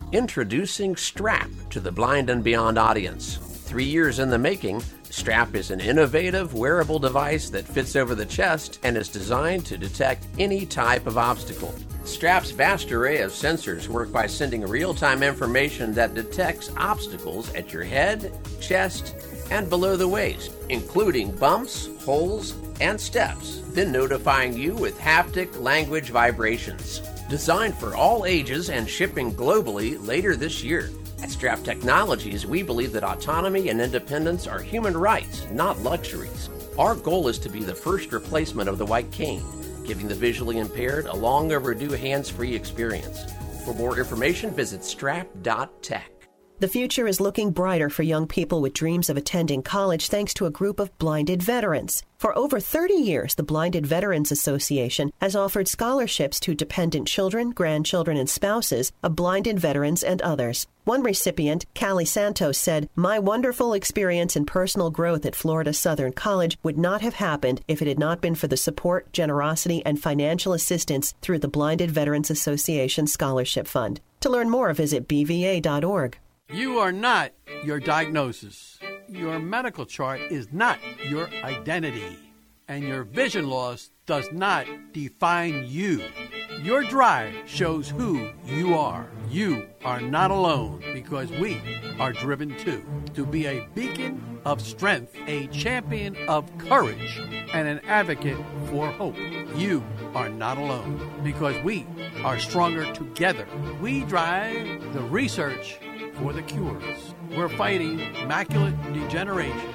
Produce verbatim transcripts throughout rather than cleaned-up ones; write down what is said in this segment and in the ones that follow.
Introducing Strap to the Blind and Beyond audience. Three years in the making, Strap is an innovative wearable device that fits over the chest and is designed to detect any type of obstacle. Strap's vast array of sensors work by sending real-time information that detects obstacles at your head, chest, and below the waist, including bumps, holes, and steps, then notifying you with haptic language vibrations. Designed for all ages and shipping globally later this year. At Strap Technologies, we believe that autonomy and independence are human rights, not luxuries. Our goal is to be the first replacement of the white cane, giving the visually impaired a long overdue hands-free experience. For more information, visit strap dot tech. The future is looking brighter for young people with dreams of attending college thanks to a group of blinded veterans. For over thirty years, the Blinded Veterans Association has offered scholarships to dependent children, grandchildren, and spouses of blinded veterans and others. One recipient, Callie Santos, said, "My wonderful experience and personal growth at Florida Southern College would not have happened if it had not been for the support, generosity, and financial assistance through the Blinded Veterans Association Scholarship Fund." To learn more, visit b v a dot org. You are not your diagnosis. Your medical chart is not your identity. And your vision loss does not define you. Your drive shows who you are. You are not alone because we are driven too. To be a beacon of strength, a champion of courage, and an advocate for hope. You are not alone because we are stronger together. We drive the research for the cures. We're fighting macular degeneration,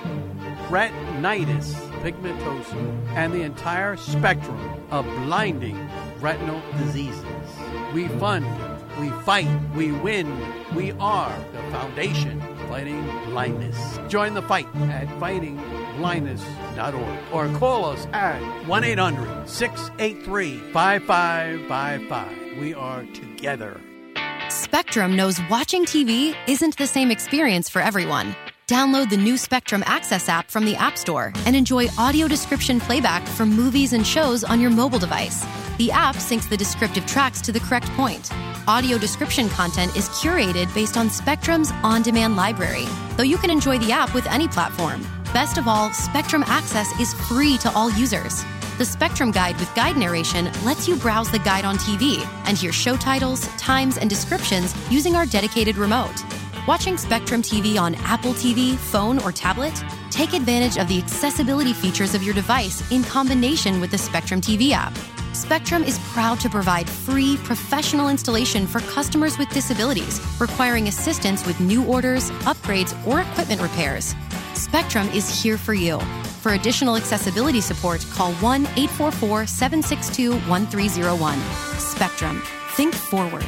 retinitis pigmentosa, and the entire spectrum of blinding retinal diseases. We fund, we fight, we win. We are the foundation fighting blindness. Join the fight at fighting blindness dot org or call us at one eight hundred, six eight three, five five five five. We are together. Spectrum knows watching T V isn't the same experience for everyone. Download the new Spectrum Access app from the App Store and enjoy audio description playback from movies and shows on your mobile device. The app syncs the descriptive tracks to the correct point. Audio description content is curated based on Spectrum's on-demand library, though you can enjoy the app with any platform. Best of all, Spectrum Access is free to all users. The Spectrum Guide with guide narration lets you browse the guide on T V and hear show titles, times, and descriptions using our dedicated remote. Watching Spectrum T V on Apple T V, phone, or tablet? Take advantage of the accessibility features of your device in combination with the Spectrum T V app. Spectrum is proud to provide free, professional installation for customers with disabilities requiring assistance with new orders, upgrades, or equipment repairs. Spectrum is here for you. For additional accessibility support, call one eight four four, seven six two, one three zero one. Spectrum. Think forward.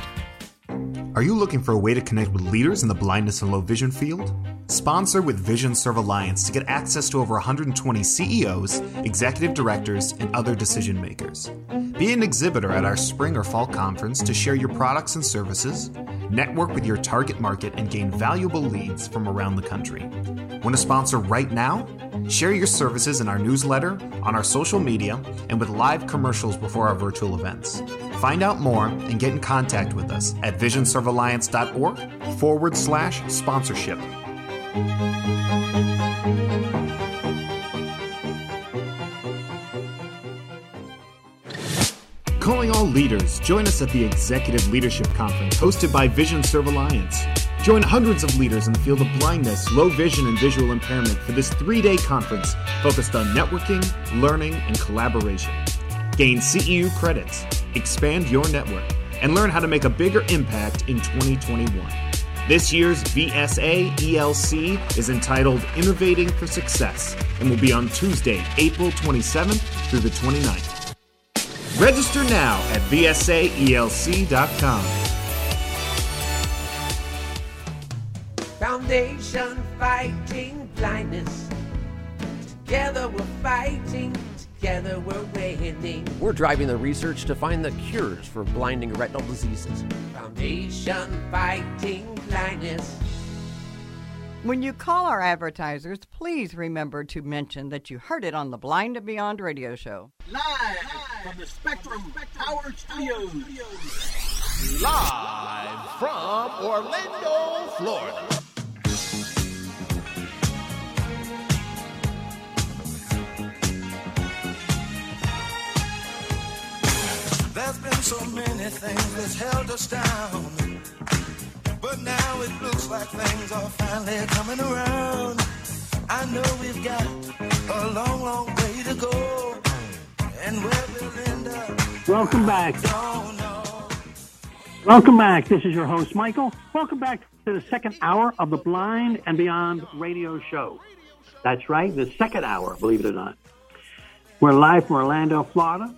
Are you looking for a way to connect with leaders in the blindness and low vision field? Sponsor with Vision Serve Alliance to get access to over one hundred twenty C E Os, executive directors, and other decision makers. Be an exhibitor at our spring or fall conference to share your products and services, network with your target market, and gain valuable leads from around the country. Want to sponsor right now? Share your services in our newsletter, on our social media, and with live commercials before our virtual events. Find out more and get in contact with us at vision serve alliance dot org forward slash sponsorship. Calling all leaders, join us at the Executive Leadership Conference hosted by Vision Serve Alliance. Join hundreds of leaders in the field of blindness, low vision, and visual impairment for this three-day conference focused on networking, learning, and collaboration. Gain C E U credits, expand your network, and learn how to make a bigger impact in twenty twenty-one. This year's V S A E L C is entitled Innovating for Success and will be on Tuesday, April twenty-seventh through the twenty-ninth. Register now at V S A E L C dot com. Foundation Fighting Blindness. Together we're fighting. Together we're winning. We're driving the research to find the cures for blinding retinal diseases. Foundation Fighting Blindness. When you call our advertisers, please remember to mention that you heard it on the Blind and Beyond radio show. Live, Live from the Spectrum Power Studios. Live from Orlando, Florida. There's been so many things that's held us down, but now it looks like things are finally coming around. I know we've got a long, long way to go, and where we'll end up. Welcome back. Welcome back. This is your host, Michael. Welcome back to the second hour of the Blind and Beyond radio show. That's right, the second hour, believe it or not. We're live from Orlando, Florida.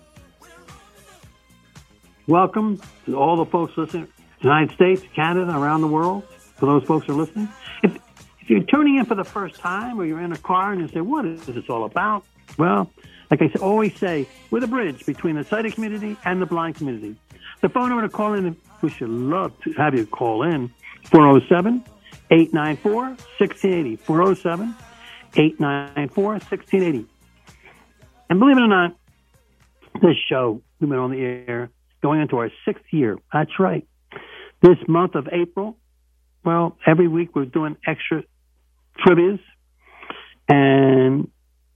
Welcome to all the folks listening to the United States, Canada, around the world, for those folks who are listening. If, if you're tuning in for the first time or you're in a car and you say, what is this all about? Well, like I always say, we're the bridge between the sighted community and the blind community. The phone number to call in, we should love to have you call in, four oh seven, eight nine four, one six eight oh, four oh seven, eight nine four, one six eight oh. And believe it or not, this show, we've been on the air going into our sixth year. That's right. This month of April, well, every week we're doing extra trivias, and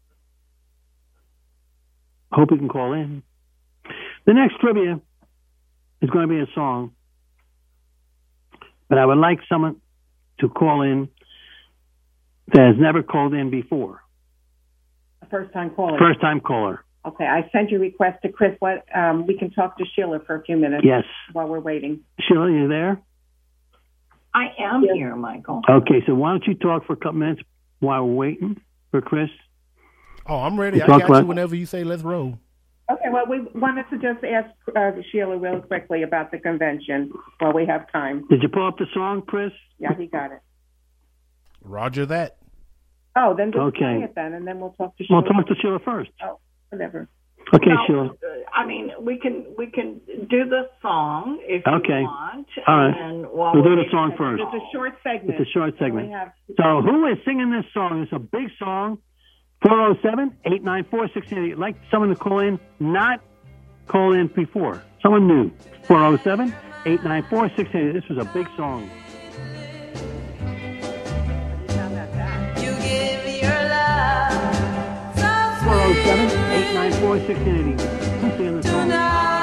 hope you can call in. The next trivia is going to be a song, but I would like someone to call in that has never called in before. A first-time caller. First-time caller. Okay, I sent your request to Chris. What um, we can talk to Sheila for a few minutes. Yes. While we're waiting. Sheila, you there? I am yes. here, Michael. Okay, so why don't you talk for a couple minutes while we're waiting for Chris? Oh, I'm ready. I got you whenever you say let's roll. Okay, well, we wanted to just ask uh, Sheila real quickly about the convention while we have time. Did you pull up the song, Chris? Yeah, he got it. Roger that. Oh, then just okay. play it then, and then we'll talk to Sheila. We'll talk to Sheila first. Oh, whatever. Okay, no, Sheila. I mean, we can we can do the song if okay. you want. All right. And while we'll do the song first. It's a short segment. It's a short segment. So, have... so who is singing this song? It's a big song. four oh seven, eight nine four, one six eight oh. I'd like someone to call in, not call in before. Someone new. four oh seven, eight nine four, one six eight oh. This was a big song. four oh seven, eight nine four, one six eight oh. Who's singing the song?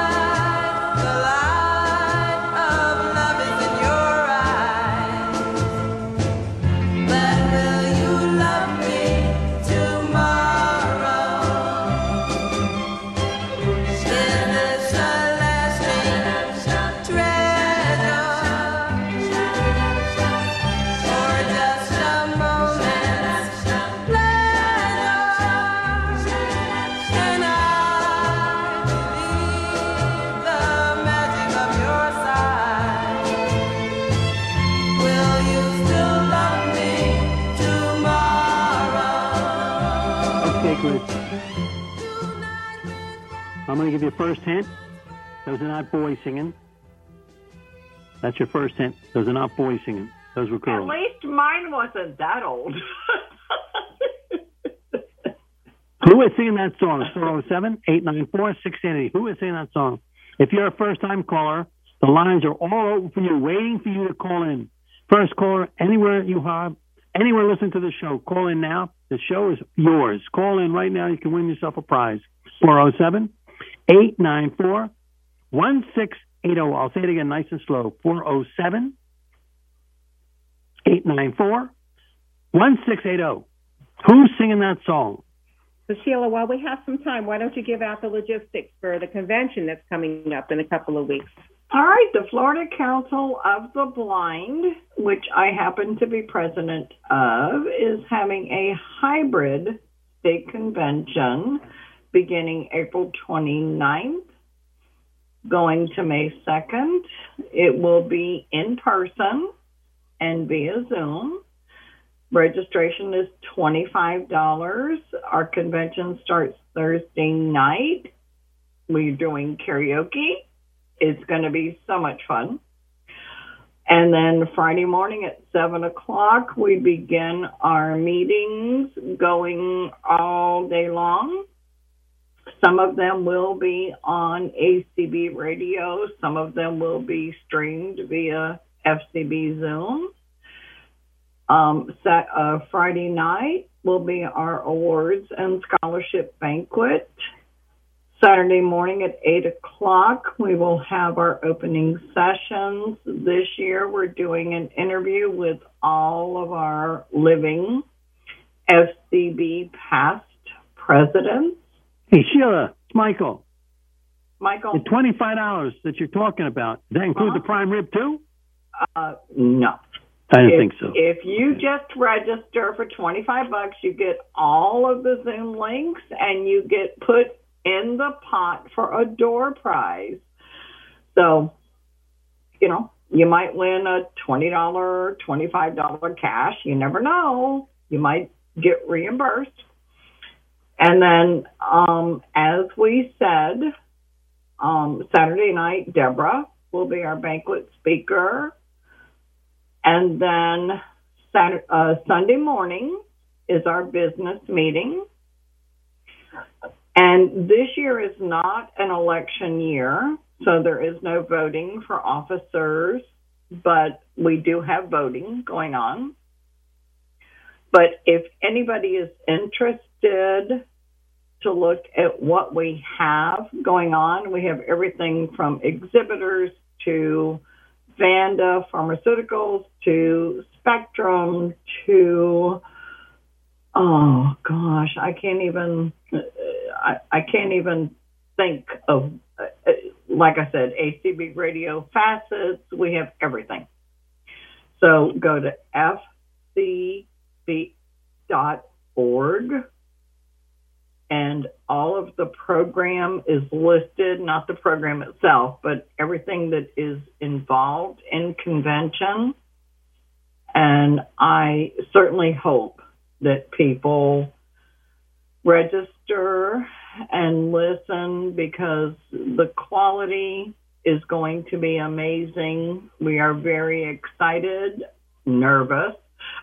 I'm going to give you a first hint. Those are not boys singing. That's your first hint. Those are not boys singing. Those were girls. At least mine wasn't that old. Who is singing that song? four oh seven, eight nine four, one six eight oh. Who is singing that song? If you're a first-time caller, the lines are all open for you, waiting for you to call in. First caller, anywhere you have, anywhere listening to the show, call in now. The show is yours. Call in right now. You can win yourself a prize. four oh seven, eight nine four, one six eight oh. I'll say it again nice and slow. four oh seven, eight nine four, one six eight oh. Who's singing that song? So, Sheila, while we have some time, why don't you give out the logistics for the convention that's coming up in a couple of weeks? All right. The Florida Council of the Blind, which I happen to be president of, is having a hybrid state convention beginning April twenty-ninth, going to May second. It will be in person and via Zoom. Registration is twenty-five dollars. Our convention starts Thursday night. We're doing karaoke. It's going to be so much fun. And then Friday morning at seven o'clock, we begin our meetings going all day long. some of them will be on A C B radio. Some of them will be streamed via F C B Zoom. Um, set, uh, Friday night will be our awards and scholarship banquet. Saturday morning at eight o'clock, we will have our opening sessions. This year, we're doing an interview with all of our living F C B past presidents. Hey, Sheila, it's Michael. Michael. The twenty-five dollars that you're talking about, does that include uh-huh. the prime rib too? Uh, no. I didn't if, think so. If you just register for twenty-five bucks, you get all of the Zoom links and you get put in the pot for a door prize. So, you know, you might win a twenty dollars, twenty-five dollars cash. You never know. You might get reimbursed. And then, um, as we said, um, Saturday night, Deborah will be our banquet speaker. And then Saturday, uh, Sunday morning is our business meeting. And this year is not an election year, so there is no voting for officers, but we do have voting going on. But if anybody is interested to look at what we have going on, we have everything from exhibitors to Vanda Pharmaceuticals to Spectrum to, oh gosh, I can't even, I, I can't even think of, uh, like I said, A C B Radio Facets. We have everything. So go to F C B dot org. And all of the program is listed, not the program itself, but everything that is involved in convention. And I certainly hope that people register and listen because the quality is going to be amazing. We are very excited, nervous,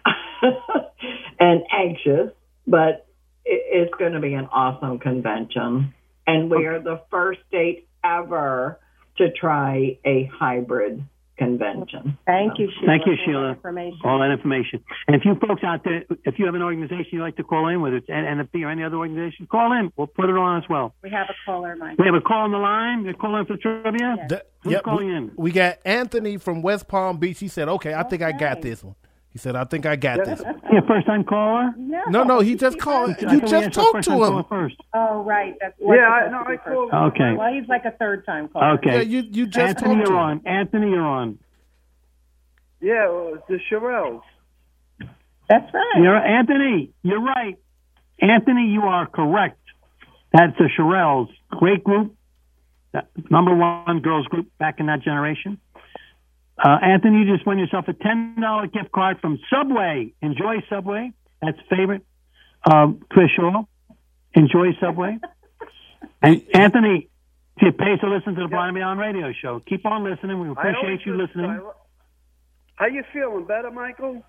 and anxious, but it's going to be an awesome convention. And we are the first state ever to try a hybrid convention. Thank you, Sheila. Thank you, Sheila. All that information. And if you folks out there, if you have an organization you'd like to call in with it, and, and if there are any other organization, call in. We'll put it on as well. We have a caller, Mike. We have a call on the line. We call in for trivia. Yes. The, Who's yep, calling we, in? We got Anthony from West Palm Beach. He said, okay, I think I got this one. He said, I think I got this one. Yeah, first-time caller? No, no, no he just called. You just talked to him. First. Oh, right. That's yeah, I, no, I called. Okay. Well, he's like a third-time caller. Okay. Yeah, you, you just Anthony, talked to you're him. on. Anthony, you're on. Yeah, well, it's the Shirelles. That's right. You're, Anthony, you're right. Anthony, you are correct. That's the Shirelles. Great group. Number one girls group back in that generation. Uh, Anthony, you just won yourself a ten dollars gift card from Subway. Enjoy Subway. That's favorite. Um, Chris Shaw. Enjoy Subway. And Anthony, you pay to listen to the Blind and Beyond radio show. Keep on listening. We appreciate you listening. I, how you feeling? Better, Michael?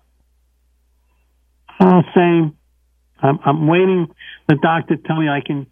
Oh, same. I'm, I'm waiting the doctor to tell me I can.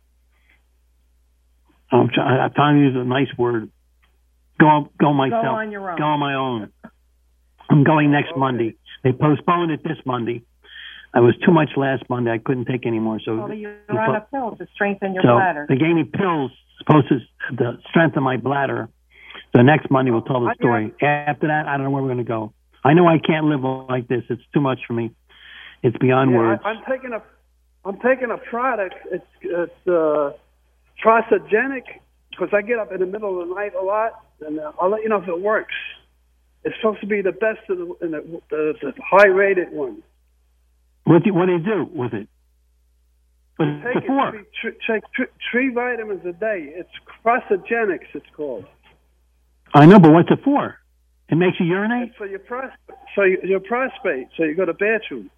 I'm, try, I'm trying to use a nice word. Go, go myself. Go on your own. Go on my own. I'm going next okay. Monday. They postponed it this Monday. I was too much last Monday. I couldn't take any more. So well, you're on a pill to strengthen your so bladder. They gave me pills supposed to the strengthen my bladder. So next Monday we'll tell the story. After that, I don't know where we're going to go. I know I can't live like this. It's too much for me. It's beyond yeah, words. I, I'm taking a, I'm taking a product. It's it's uh, Tricogenic because I get up in the middle of the night a lot. And uh, I'll let you know if it works. It's supposed to be the best of the, in the, the, the high-rated one. What do, what do you do with it? What's take it for? Three, three, take three, three vitamins a day. It's Prosogenics, it's called. I know, but what's it for? It makes you urinate? It's for your, pros, so you, your prostate, so you go to bathroom.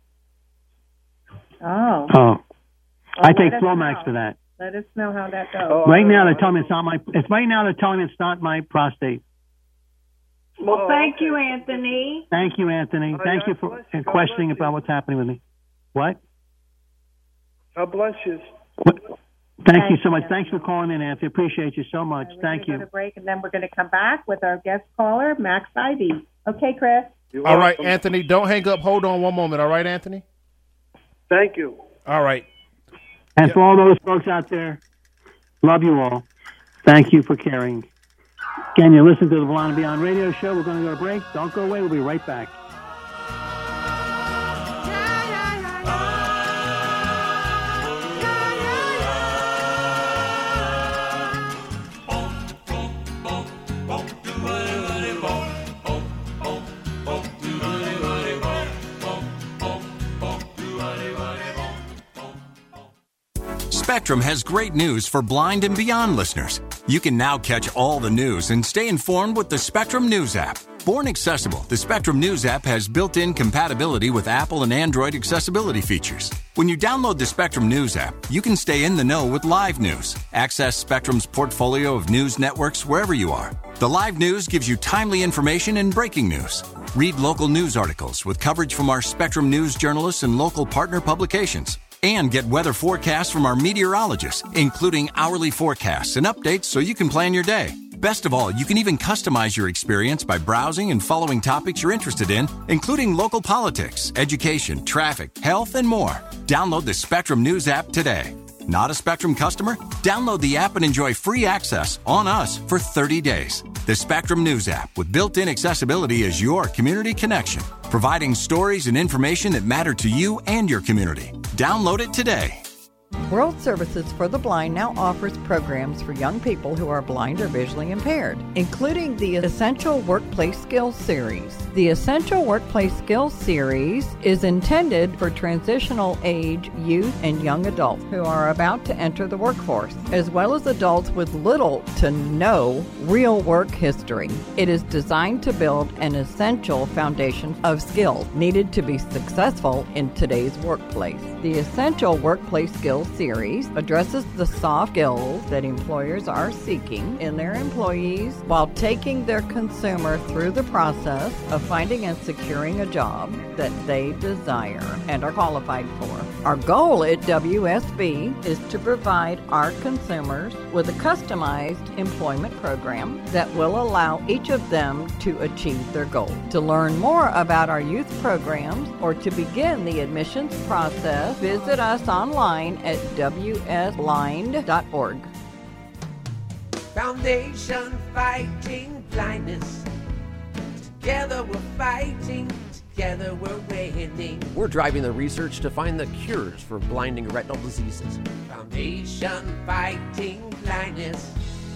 Oh. Oh. Well, I take Flomax for that. Let us know how that goes. Oh, right now, they're telling me it's not my. It's right now they're telling me it's not my prostate. Well, oh, thank okay. you, Anthony. Thank you, Anthony. Oh, thank yeah, you for you. questioning God about what's happening with me. What? God bless you. What? Thank, Thank you so much. you. Thanks for calling in, Anthony. Appreciate you so much. Right, we're Thank gonna you. Go to break, and then we're going to come back with our guest caller, Max Ivy. Okay, Chris. You're All right, welcome. Anthony, don't hang up. Hold on one moment. All right, Anthony? Thank you. All right. And Yep. for all those folks out there, love you all. Thank you for caring. Again, you're listening to the Blind and Beyond radio show. We're going to go to break. Don't go away. We'll be right back. Spectrum has great news for Blind and Beyond listeners. You can now catch all the news and stay informed with the Spectrum News app. Born accessible, the Spectrum News app has built-in compatibility with Apple and Android accessibility features. When you download the Spectrum News app, you can stay in the know with live news. Access Spectrum's portfolio of news networks wherever you are. The live news gives you timely information and breaking news. Read local news articles with coverage from our Spectrum News journalists and local partner publications. And get weather forecasts from our meteorologists, including hourly forecasts and updates so you can plan your day. Best of all, you can even customize your experience by browsing and following topics you're interested in, including local politics, education, traffic, health, and more. Download the Spectrum News app today. Not a Spectrum customer? Download the app and enjoy free access on us for thirty days. The Spectrum News app with built-in accessibility is your community connection, providing stories and information that matter to you and your community. Download it today. World Services for the Blind now offers programs for young people who are blind or visually impaired, including the Essential Workplace Skills Series. The Essential Workplace Skills Series is intended for transitional age youth and young adults who are about to enter the workforce, as well as adults with little to no real work history. It is designed to build an essential foundation of skills needed to be successful in today's workplace. The Essential Workplace Skills Series addresses the soft skills that employers are seeking in their employees while taking their consumer through the process of finding and securing a job that they desire and are qualified for. Our goal at W S B is to provide our consumers with a customized employment program that will allow each of them to achieve their goal. To learn more about our youth programs or to begin the admissions process, visit us online at w s blind dot org. Foundation fighting blindness. Together we're fighting. Together we're winning. We're driving the research to find the cures for blinding retinal diseases. Foundation fighting blindness.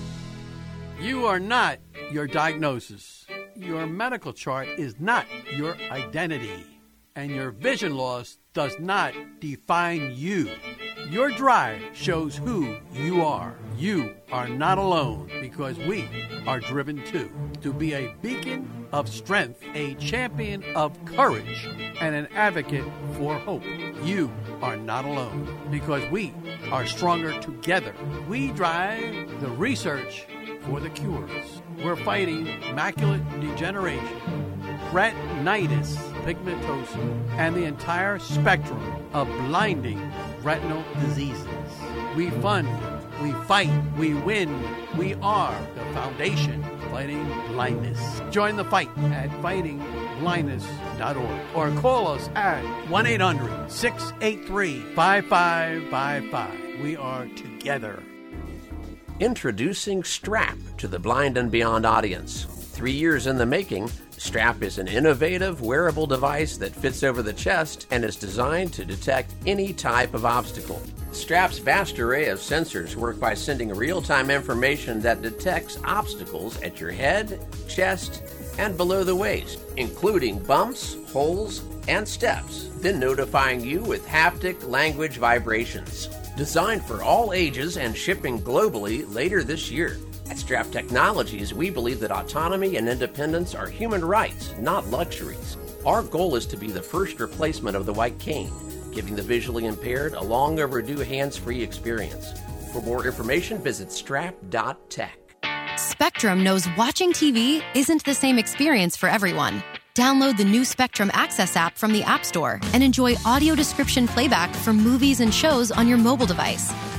You are not your diagnosis. Your medical chart is not your identity. And your vision loss does not define you. Your drive shows who you are. You are not alone because we are driven too. To be a beacon of strength, a champion of courage, and an advocate for hope. You are not alone because we are stronger together. We drive the research for the cures. We're fighting macular degeneration, retinitis pigmentosa, and the entire spectrum of blinding retinal diseases. We fund, we fight, we win. We are the foundation fighting blindness. Join the fight at fighting blindness dot org or call us at one eight hundred, six eight three, five five five five. We are together. Introducing Strap to the Blind and Beyond audience. Three years in the making, Strap is an innovative wearable device that fits over the chest and is designed to detect any type of obstacle. Strap's vast array of sensors work by sending real-time information that detects obstacles at your head, chest, and below the waist, including bumps, holes, and steps, then notifying you with haptic language vibrations. Designed for all ages and shipping globally later this year. At Strap Technologies, we believe that autonomy and independence are human rights, not luxuries. Our goal is to be the first replacement of the white cane, giving the visually impaired a long overdue hands-free experience. For more information, visit strap dot tech. Spectrum knows watching T V isn't the same experience for everyone. Download the new Spectrum Access app from the App Store and enjoy audio description playback for movies and shows on your mobile device.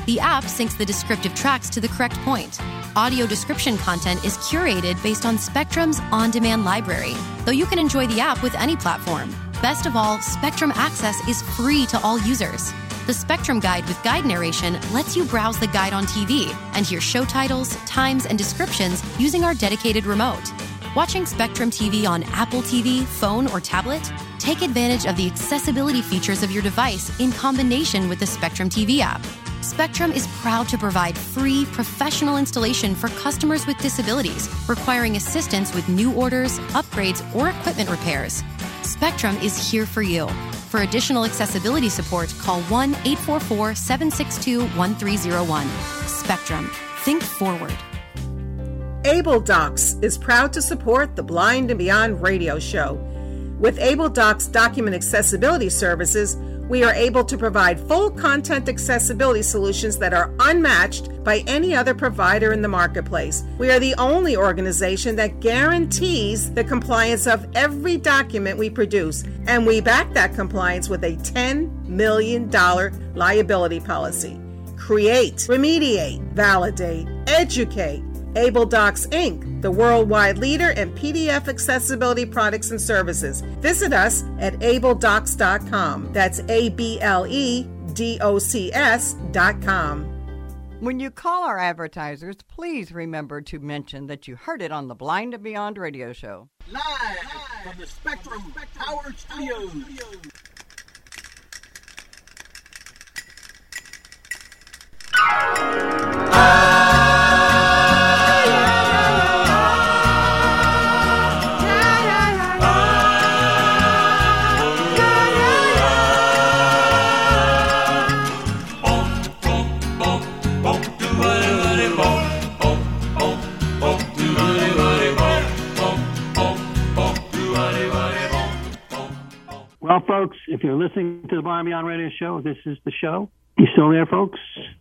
The app syncs the descriptive tracks to the correct point. Audio description content is curated based on Spectrum's on-demand library, though you can enjoy the app with any platform. Best of all, Spectrum Access is free to all users. The Spectrum Guide with guide narration lets you browse the guide on T V and hear show titles, times, and descriptions using our dedicated remote. Watching Spectrum T V on Apple T V, phone, or tablet? Take advantage of the accessibility features of your device in combination with the Spectrum T V app. Spectrum is proud to provide free, professional installation for customers with disabilities requiring assistance with new orders, upgrades, or equipment repairs. Spectrum is here for you. For additional accessibility support, call one eight four four, seven six two, one three zero one. Spectrum. Think forward. Able Docs is proud to support the Blind and Beyond radio show. With Able Docs document accessibility services, we are able to provide full content accessibility solutions that are unmatched by any other provider in the marketplace. We are the only organization that guarantees the compliance of every document we produce, and we back that compliance with a ten million dollars liability policy. Create, remediate, validate, educate. Able Docs Incorporated, the worldwide leader in P D F accessibility products and services. Visit us at able docs dot com. That's A B L E D O C S dot com. When you call our advertisers, please remember to mention that you heard it on the Blind and Beyond radio show. Live, Live from the Spectrum, Spectrum Powered Studios. Studios. Well, folks, if you're listening to the Blind Beyond Radio Show, this is the show. You still there, folks?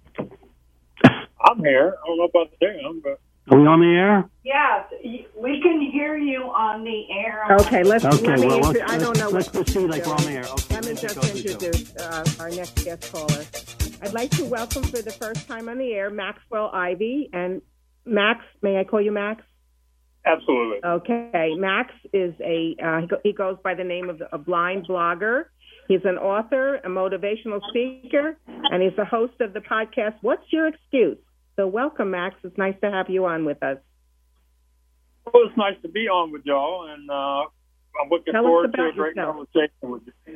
I'm here. I don't know about them, but... Are we on the air? Yes, we can hear you on the air. Okay, let's. Okay, let me well, intro- let's, I don't know. let's what proceed like we're on the air. Okay, let me just introduce uh, our next guest caller. I'd like to welcome for the first time on the air Maxwell Ivy. And Max, may I call you Max? Absolutely. Okay. Max is a, uh, he, go, he goes by the name of a blind blogger. He's an author, a motivational speaker, and he's the host of the podcast, What's Your Excuse? So welcome, Max. It's nice to have you on with us. Well, it's nice to be on with y'all, and uh, I'm looking Tell forward us to a about great yourself. conversation with you.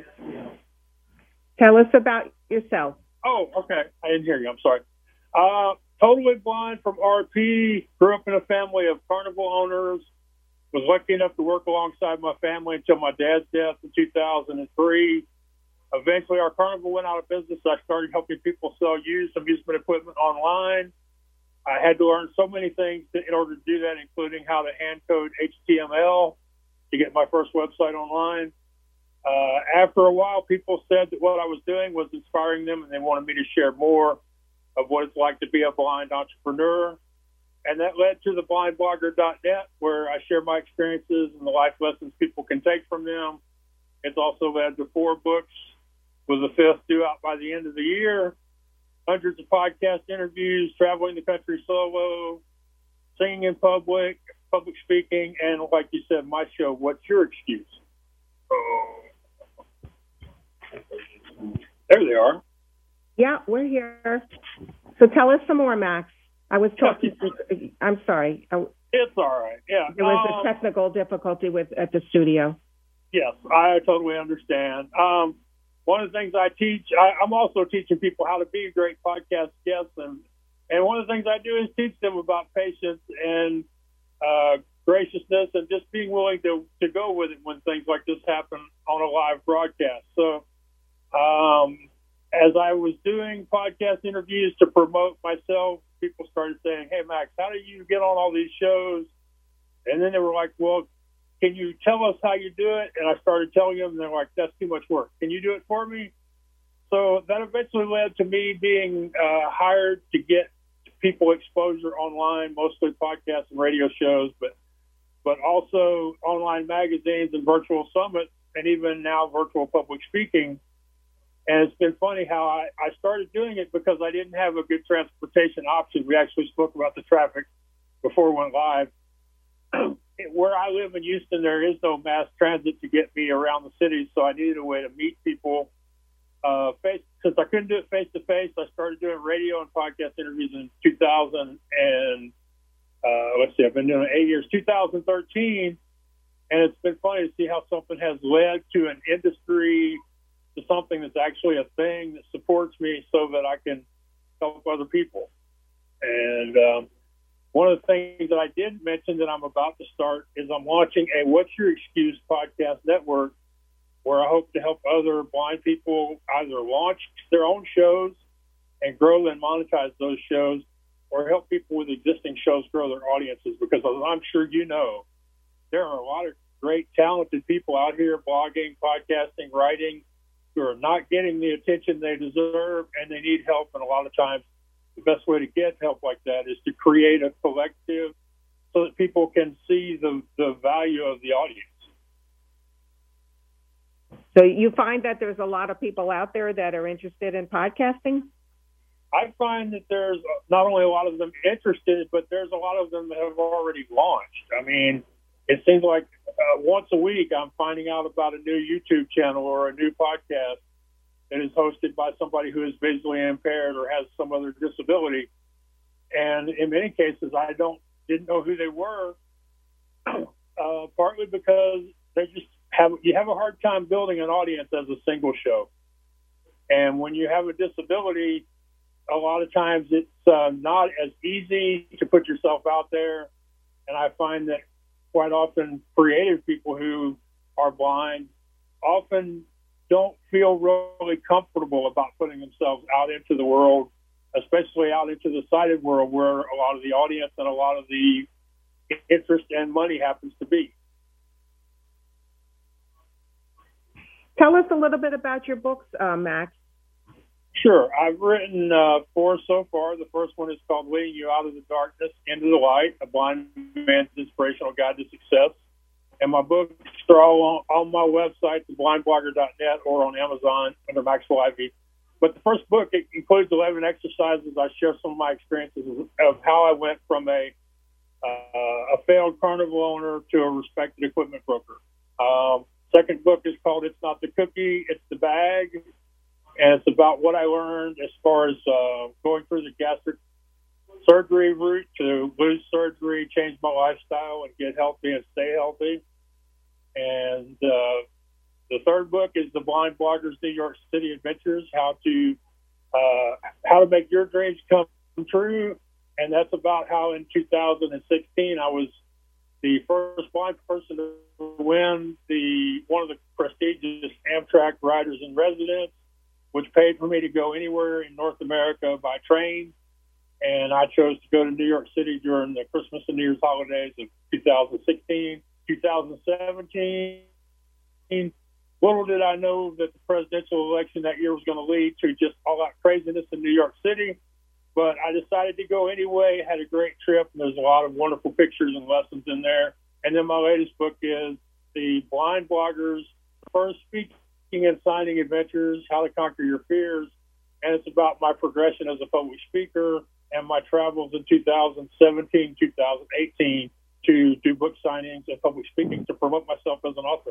Tell us about yourself. Oh, okay. I didn't hear you. I'm sorry. Uh, totally blind from R P. Grew up in a family of carnival owners. Was lucky enough to work alongside my family until my dad's death in two thousand three. Eventually, our carnival went out of business. I started helping people sell used amusement equipment online. I had to learn so many things to, in order to do that, including how to hand code H T M L to get my first website online. Uh, after a while, people said that what I was doing was inspiring them, and they wanted me to share more of what it's like to be a blind entrepreneur. And that led to the blind blogger dot net, where I share my experiences and the life lessons people can take from them. It's also led to four books, with the fifth due out by the end of the year, hundreds of podcast interviews, traveling the country solo, singing in public, public speaking, and like you said, my show, What's Your Excuse? There they are. Yeah, we're here. So tell us some more, Max. I was talking. I'm sorry. I, it's all right. Yeah. There was um, a technical difficulty with at the studio. Yes, I totally understand. Um, one of the things I teach, I, I'm also teaching people how to be a great podcast guest, and and one of the things I do is teach them about patience and uh, graciousness, and just being willing to to go with it when things like this happen on a live broadcast. So. Um, As I was doing podcast interviews to promote myself, people started saying, hey, Max, how do you get on all these shows? And then they were like, well, can you tell us how you do it? And I started telling them, and they're like, that's too much work. Can you do it for me? So that eventually led to me being uh, hired to get people exposure online, mostly podcasts and radio shows, but but also online magazines and virtual summits, and even now virtual public speaking. And it's been funny how I, I started doing it because I didn't have a good transportation option. We actually spoke about the traffic before we went live. Where I live in Houston, there is no mass transit to get me around the city, so I needed a way to meet people. Uh, face, since I couldn't do it face-to-face, I started doing radio and podcast interviews in two thousand and, uh, let's see, I've been doing it eight years, two thousand thirteen, and it's been funny to see how something has led to an industry, to something that's actually a thing that supports me so that I can help other people. And um, one of the things that I did mention that I'm about to start is I'm launching a What's Your Excuse podcast network, where I hope to help other blind people either launch their own shows and grow and monetize those shows, or help people with existing shows grow their audiences. Because as I'm sure you know, there are a lot of great, talented people out here blogging, podcasting, writing, who are not getting the attention they deserve, and they need help. And a lot of times, the best way to get help like that is to create a collective so that people can see the, the value of the audience. So you find that there's a lot of people out there that are interested in podcasting? I find that there's not only a lot of them interested, but there's a lot of them that have already launched. I mean, it seems like uh, once a week I'm finding out about a new YouTube channel or a new podcast that is hosted by somebody who is visually impaired or has some other disability. And in many cases, I don't didn't know who they were, uh, partly because they just have you have a hard time building an audience as a single show. And when you have a disability, a lot of times it's uh, not as easy to put yourself out there. And I find that quite often creative people who are blind often don't feel really comfortable about putting themselves out into the world, especially out into the sighted world where a lot of the audience and a lot of the interest and money happens to be. Tell us a little bit about your books, uh, Max. Sure. I've written uh, four so far. The first one is called Leading You Out of the Darkness into the Light, A Blind Man's Inspirational Guide to Success. And my books are all on, on my website, the blind blogger dot net, or on Amazon under Maxwell Ivy. But the first book, it includes eleven exercises. I share some of my experiences of how I went from a uh, a failed carnival owner to a respected equipment broker. Um, second book is called It's Not the Cookie, It's the Bag. And it's about what I learned as far as uh, going through the gastric surgery route to lose surgery, change my lifestyle, and get healthy and stay healthy. And uh, the third book is The Blind Blogger's New York City Adventures, how to uh, how to make your dreams come true. And that's about how in two thousand sixteen I was the first blind person to win the one of the prestigious Amtrak Riders in Residence, which paid for me to go anywhere in North America by train. And I chose to go to New York City during the Christmas and New Year's holidays of two thousand sixteen. two thousand seventeen, little did I know that the presidential election that year was going to lead to just all that craziness in New York City. But I decided to go anyway, had a great trip, and there's a lot of wonderful pictures and lessons in there. And then my latest book is The Blind Blogger's First Speaking and Signing Adventures, How to Conquer Your Fears. And it's about my progression as a public speaker and my travels in two thousand seventeen, two thousand eighteen to do book signings and public speaking to promote myself as an author.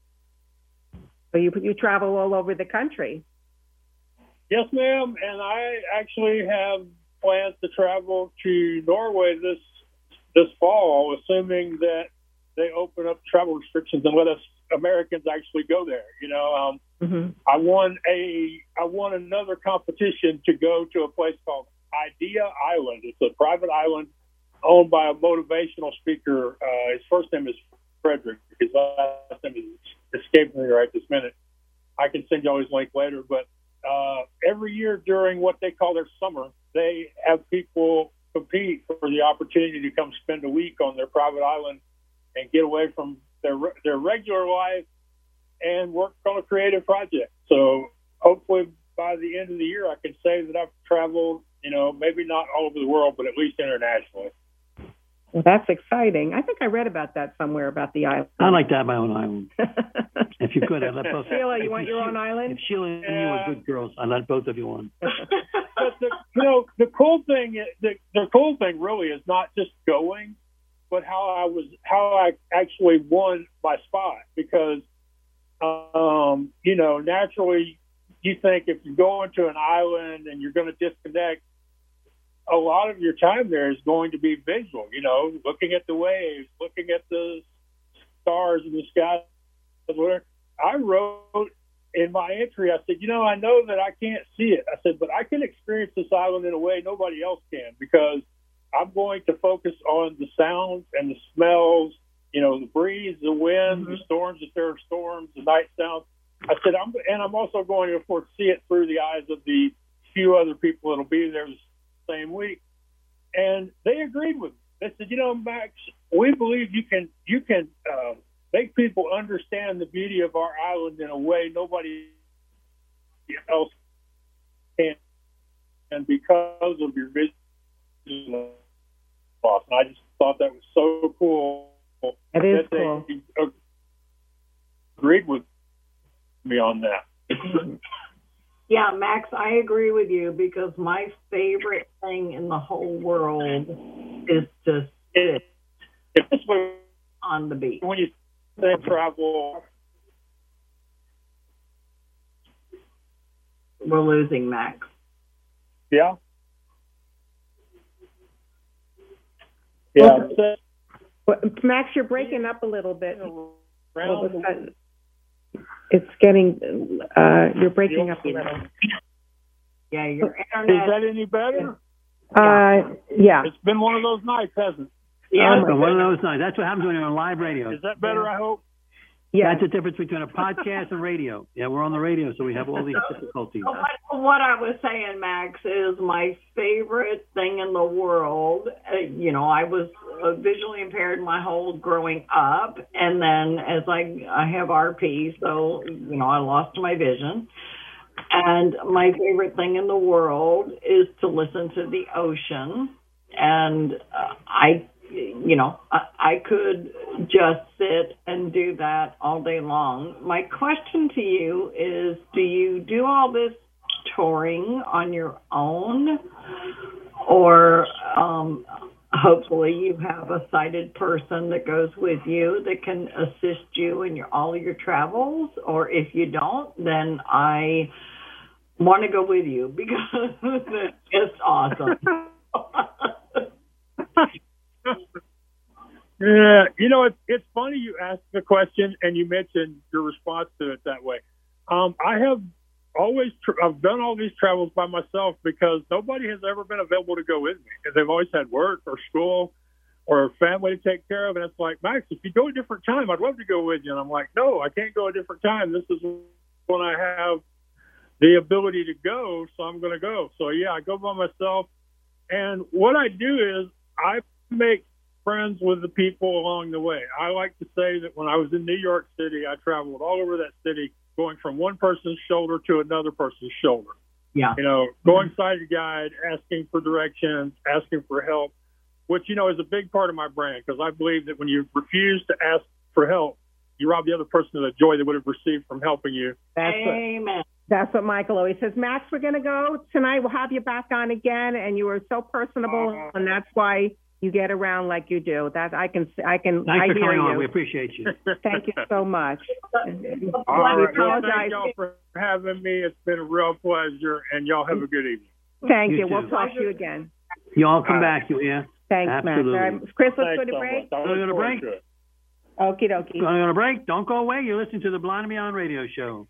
So you you travel all over the country. Yes, ma'am. And I actually have plans to travel to Norway this this fall, assuming that they open up travel restrictions and let us Americans actually go there. You know, um, mm-hmm. I won a I won another competition to go to a place called Idea Island. It's a private island owned by a motivational speaker. Uh, his first name is Frederick. His last name is escaping me right this minute. I can send you all his link later. But uh, every year during what they call their summer, they have people compete for the opportunity to come spend a week on their private island and get away from their their regular life and work on a creative project. So hopefully by the end of the year, I can say that I've traveled, you know, maybe not all over the world, but at least internationally. Well, that's exciting. I think I read about that somewhere about the island. I like to have my own island. If you could, I'd let both. Sheila, you want your own island? If Sheila and you are good girls, I'd let both of you on. But the, you know, the cool thing, the, the cool thing really is not just going, but how I was, how I actually won my spot. Because, um, you know, naturally, you think if you're going to an island and you're going to disconnect, a lot of your time there is going to be visual, you know, looking at the waves, looking at the stars in the sky. I wrote in my entry, I said, you know, I know that I can't see it. I said, but I can experience this island in a way nobody else can, because I'm going to focus on the sounds and the smells, you know, the breeze, the wind, mm-hmm. the storms, if there are storms, the night sounds. I said, I'm, and I'm also going to, of course, see it through the eyes of the few other people that'll be there same week. And they agreed with me. They said, you know, Max, we believe you can you can uh, make people understand the beauty of our island in a way nobody else can. And because of your vision loss. And I just thought that was so cool. It is that cool. They agreed with me on that. Yeah, Max, I agree with you, because my favorite thing in the whole world is to sit on the beach. When you say travel, we're losing Max. Yeah. Yeah. Well, Max, you're breaking up a little bit. It's getting, uh, you're breaking up a little. Yeah, your internet. Is that any better? Uh, yeah. It's been one of those nights, hasn't it? Yeah, it's been one of those nights. That's what happens when you're on live radio. Is that better, I hope? Yeah. That's the difference between a podcast and radio. Yeah, we're on the radio, so we have all these difficulties. What, what I was saying, Max, is my favorite thing in the world. Uh, you know, I was uh, visually impaired my whole growing up, and then as I I have R P, so you know I lost my vision. And my favorite thing in the world is to listen to the ocean, and uh, I. You know, I, I could just sit and do that all day long. My question to you is, do you do all this touring on your own, or um, hopefully you have a sighted person that goes with you that can assist you in your, all of your travels? Or if you don't, then I want to go with you, because it's just awesome. Yeah, you know, it's it's funny you asked the question and you mentioned your response to it that way. Um, I have always tr- I've done all these travels by myself, because nobody has ever been available to go with me. They've always had work or school or family to take care of, and it's like, Max, if you go a different time, I'd love to go with you. And I'm like, no, I can't go a different time. This is when I have the ability to go, so I'm going to go. So yeah, I go by myself, and what I do is I make friends with the people along the way. I like to say that when I was in New York City, I traveled all over that city, going from one person's shoulder to another person's shoulder. Yeah. You know, going sighted guide, asking for directions, asking for help, which, you know, is a big part of my brand, because I believe that when you refuse to ask for help, you rob the other person of the joy they would have received from helping you. That's Amen. What, that's what Michael always says. Max, we're going to go tonight. We'll have you back on again, and you were so personable, uh, and that's why you get around like you do. That I can, I can, Thanks I for hear coming you. on. We appreciate you. Thank you so much. All right. Well, thank y'all for having me. It's been a real pleasure, and y'all have a good evening. Thank you. You We'll too. talk to you again. Y'all come All right. back, you yeah. Thanks, Absolutely. Max. All right, Chris, let's Thanks go to so break. much. I Wanna go look to forward break? to it. Okie dokie. Going on a break? Don't go away. You're listening to the Blind and Beyond radio show.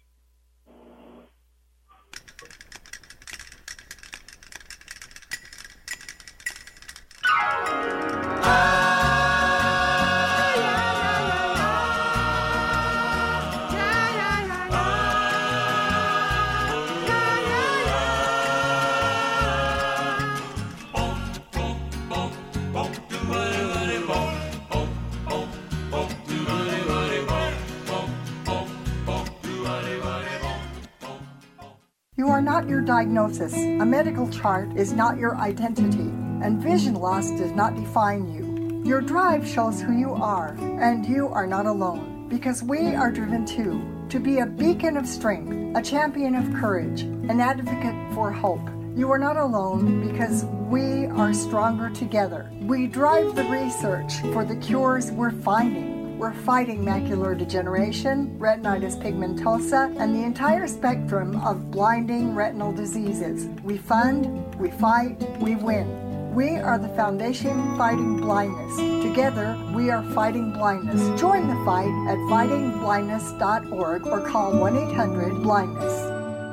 You are not your diagnosis. A medical chart is not your identity, and vision loss does not define you. Your drive shows who you are, and you are not alone, because we are driven too, to be a beacon of strength, a champion of courage, an advocate for hope. You are not alone because we are stronger together. We drive the research for the cures we're finding. We're fighting macular degeneration, retinitis pigmentosa, and the entire spectrum of blinding retinal diseases. We fund, we fight, we win. We are the Foundation Fighting Blindness. Together, we are fighting blindness. Join the fight at fighting blindness dot org or call one eight hundred blindness.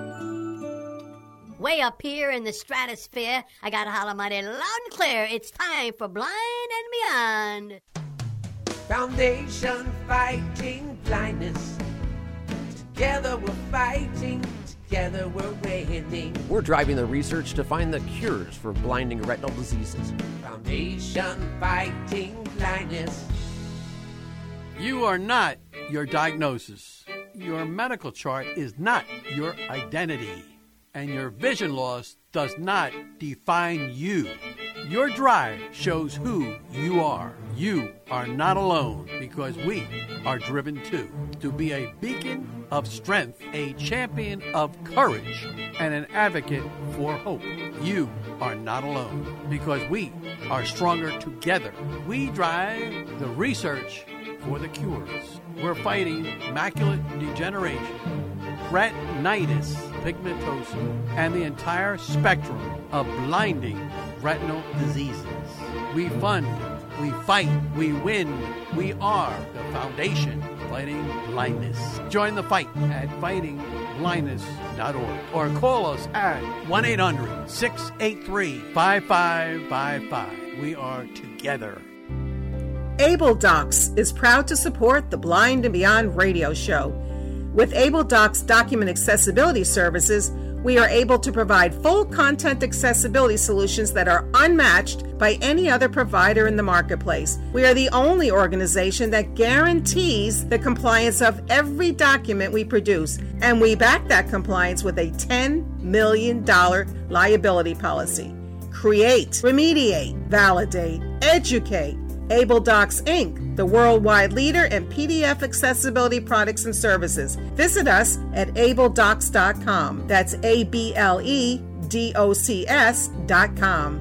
Way up here in the stratosphere, I gotta holler mighty loud and clear. It's time for Blind and Beyond. Foundation Fighting Blindness. Together we're fighting. Together we're winning. We're driving the research to find the cures for blinding retinal diseases. Foundation Fighting Blindness. You are not your diagnosis. Your medical chart is not your identity. And your vision loss does not define you. Your drive shows who you are. You are not alone because we are driven too. To be a beacon of strength, a champion of courage, and an advocate for hope. You are not alone because we are stronger together. We drive the research for the cures. We're fighting macular degeneration, retinitis pigmentosa, and the entire spectrum of blinding retinal diseases. We fund, we fight, we win. We are the Foundation Fighting Blindness. Join the fight at fighting blindness dot org or call us at one eight hundred, six eight three, five five five five. We are together. Able Docs is proud to support the Blind and Beyond radio show. With Able Docs document accessibility services, we are able to provide full content accessibility solutions that are unmatched by any other provider in the marketplace. We are the only organization that guarantees the compliance of every document we produce, and we back that compliance with a ten million dollars liability policy. Create, remediate, validate, educate. Able Docs Incorporated, the worldwide leader in P D F accessibility products and services. Visit us at able docs dot com. That's A B L E D O C S dot com.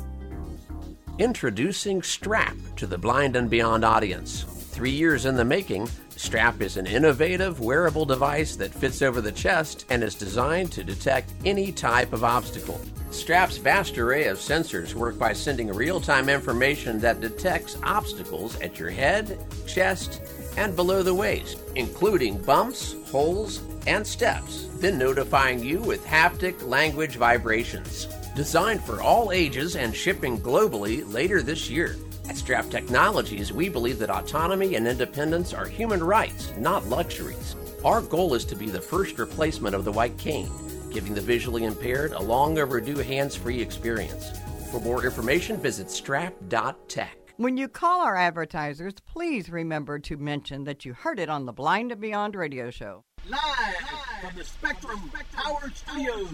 Introducing Strap to the Blind and Beyond audience. Three years in the making, Strap is an innovative wearable device that fits over the chest and is designed to detect any type of obstacle. Strap's vast array of sensors work by sending real-time information that detects obstacles at your head, chest, and below the waist, including bumps, holes, and steps, then notifying you with haptic language vibrations. Designed for all ages and shipping globally later this year. At Strap Technologies, we believe that autonomy and independence are human rights, not luxuries. Our goal is to be the first replacement of the white cane, giving the visually impaired a long overdue hands-free experience. For more information, visit strap dot tech. When you call our advertisers, please remember to mention that you heard it on the Blind and Beyond radio show. Live from the Spectrum Power Studios.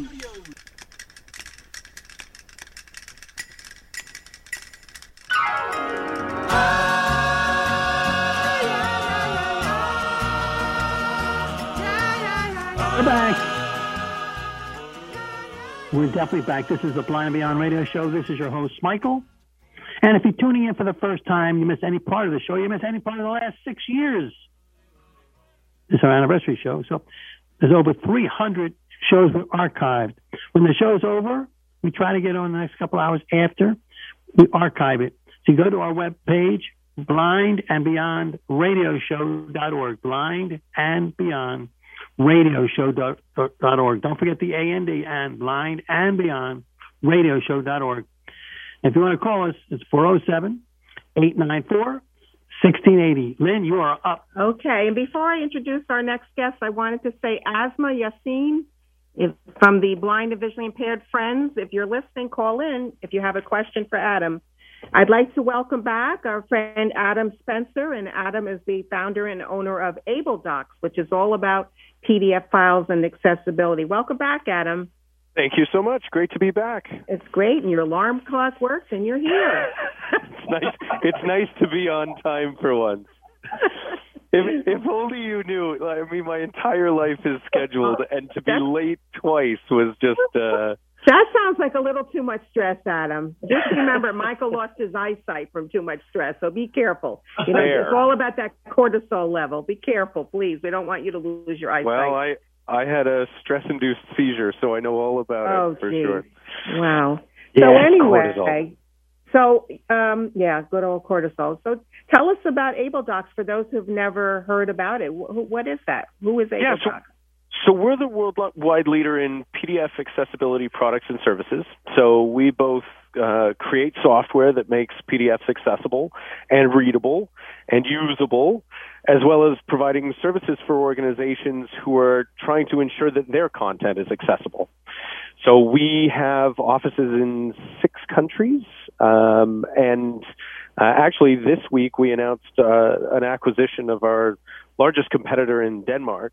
We're back. We're definitely back. This is the Blind and Beyond radio show. This is your host, Michael. And if you're tuning in for the first time, you miss any part of the show, you miss any part of the last six years. This is our anniversary show. So there's over three hundred shows that are archived. When the show's over, we try to get on the next couple hours after. We archive it. So you go to our webpage, blind and beyond radio show dot org. Blind and Beyond radio show dot org. Don't forget the A and D and blind and beyond radio show dot org. If you want to call us, it's four oh seven, eight nine four, one six eight zero. Lynn, you are up. Okay, and before I introduce our next guest, I wanted to say Asma Yassin if, from the Blind and Visually Impaired Friends. If you're listening, call in if you have a question for Adam. I'd like to welcome back our friend Adam Spencer, and Adam is the founder and owner of Able Docs, which is all about P D F files and accessibility. Welcome back, Adam. Thank you so much. Great to be back. It's great, and your alarm clock works, and you're here. It's nice. It's nice to be on time for once. If, if only you knew. I mean, my entire life is scheduled, and to be late twice was just. Uh, That sounds like a little too much stress, Adam. Just remember, Michael lost his eyesight from too much stress, so be careful. You know, Fair. it's all about that cortisol level. Be careful, please. We don't want you to lose your eyesight. Well, I I had a stress-induced seizure, so I know all about oh, it for geez. sure. Wow. Yeah, so anyway, cortisol. so um, yeah, good old cortisol. So tell us about AbleDocs for those who've never heard about it. Wh- what is that? Who is AbleDocs? Yeah, so, so we're the worldwide leader in P D F accessibility products and services. So we both uh, create software that makes P D Fs accessible and readable and usable, as well as providing services for organizations who are trying to ensure that their content is accessible. So we have offices in six countries, um, and uh, actually this week we announced uh, an acquisition of our largest competitor in Denmark.